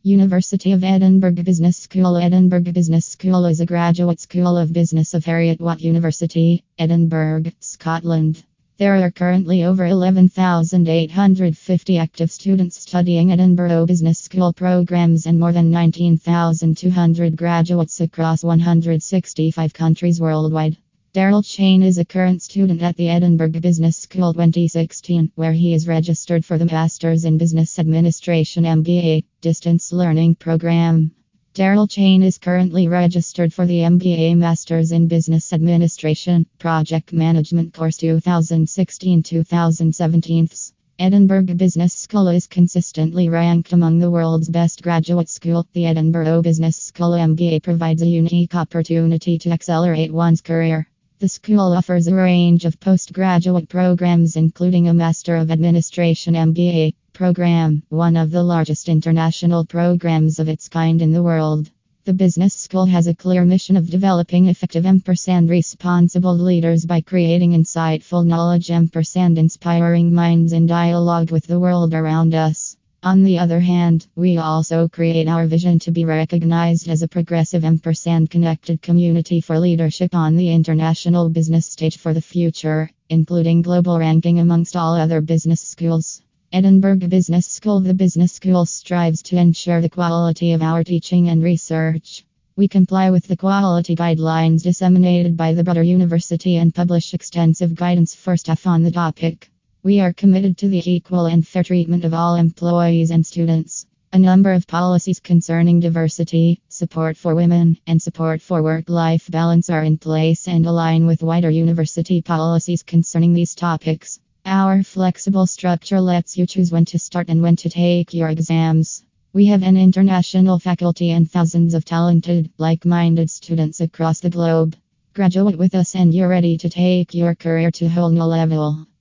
University of Edinburgh Business School. Edinburgh Business School is a graduate school of business of Heriot-Watt University, Edinburgh, Scotland. There are currently over 11,850 active students studying Edinburgh Business School programs and more than 19,200 graduates across 165 countries worldwide. Daryl Chain is a current student at the Edinburgh Business School 2016, where he is registered for the Masters in Business Administration MBA distance learning program. Daryl Chain is currently registered for the MBA Masters in Business Administration Project Management course 2016-2017. Edinburgh Business School is consistently ranked among the world's best graduate school. The Edinburgh Business School MBA provides a unique opportunity to accelerate one's career. The school offers a range of postgraduate programs, including a Master of Administration MBA program, one of the largest international programs of its kind in the world. The business school has a clear mission of developing effective and responsible leaders by creating insightful knowledge and inspiring minds in dialogue with the world around us. On the other hand, we also create our vision to be recognized as a progressive and connected community for leadership on the international business stage for the future, including global ranking amongst all other business schools. Edinburgh Business School. The business school strives to ensure the quality of our teaching and research. We comply with the quality guidelines disseminated by the broader university and publish extensive guidance for staff on the topic. We are committed to the equal and fair treatment of all employees and students. A number of policies concerning diversity, support for women, and support for work-life balance are in place and align with wider university policies concerning these topics. Our flexible structure lets you choose when to start and when to take your exams. We have an international faculty and thousands of talented, like-minded students across the globe. Graduate with us and you're ready to take your career to a whole new level.